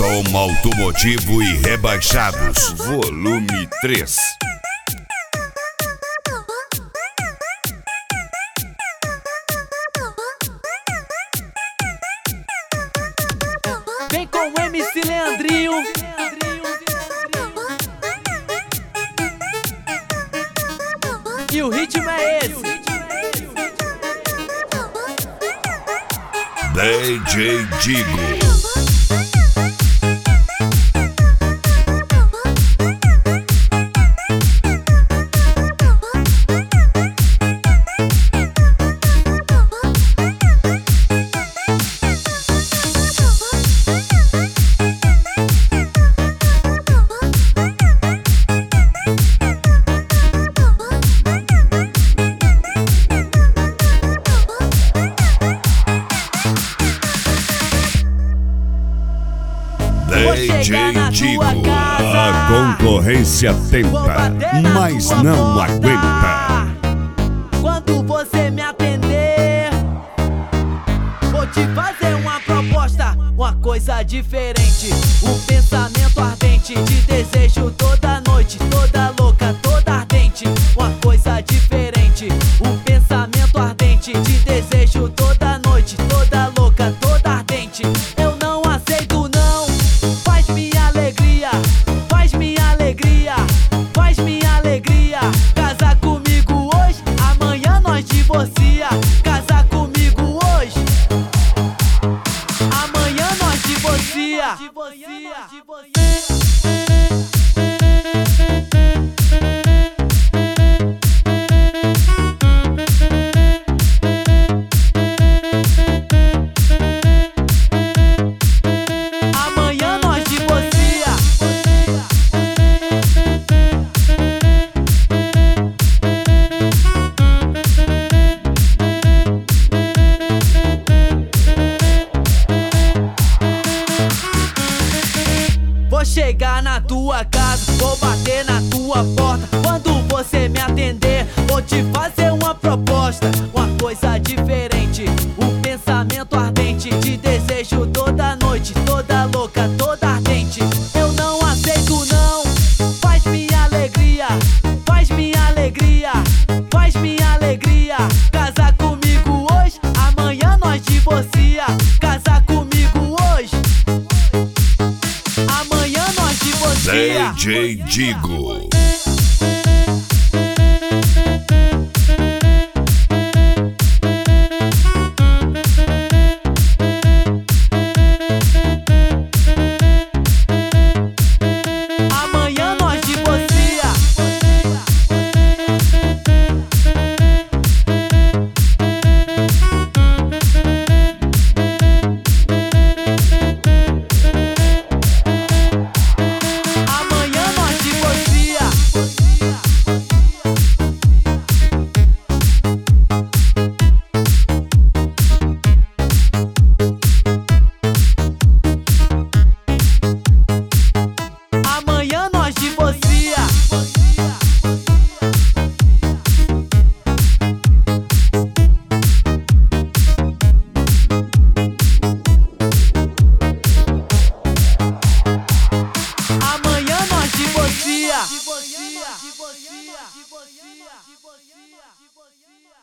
Som automotivo e rebaixados, volume 3. Vem com o MC Leandrinho. E o ritmo é esse. DJ Digo. DJ Digo, a concorrência tenta, mas não aguenta. Quando você me atender, vou te fazer uma proposta, uma coisa diferente. Um pensamento ardente, de desejo toda noite, toda louca, toda ardente. Uma coisa diferente, um pensamento ardente, de desejo toda noite, toda louca, toda ardente. Eu não aceito não, faz minha alegria, faz minha alegria, faz minha alegria. Casar comigo hoje, amanhã nós divorcia. Casar comigo hoje, amanhã nós divorcia. Amanhã nós divorcia. Vou chegar na tua casa, vou bater na tua porta. Quando você me atender, vou te fazer uma proposta, uma coisa diferente. Um pensamento ardente, de desejo toda noite, toda louca, toda ardente. Eu não aceito não, faz minha alegria, faz minha alegria, faz minha alegria. Casar comigo hoje, amanhã nós divorcia. Casar comigo hoje, amanhã nós divorcia. DJ Digo.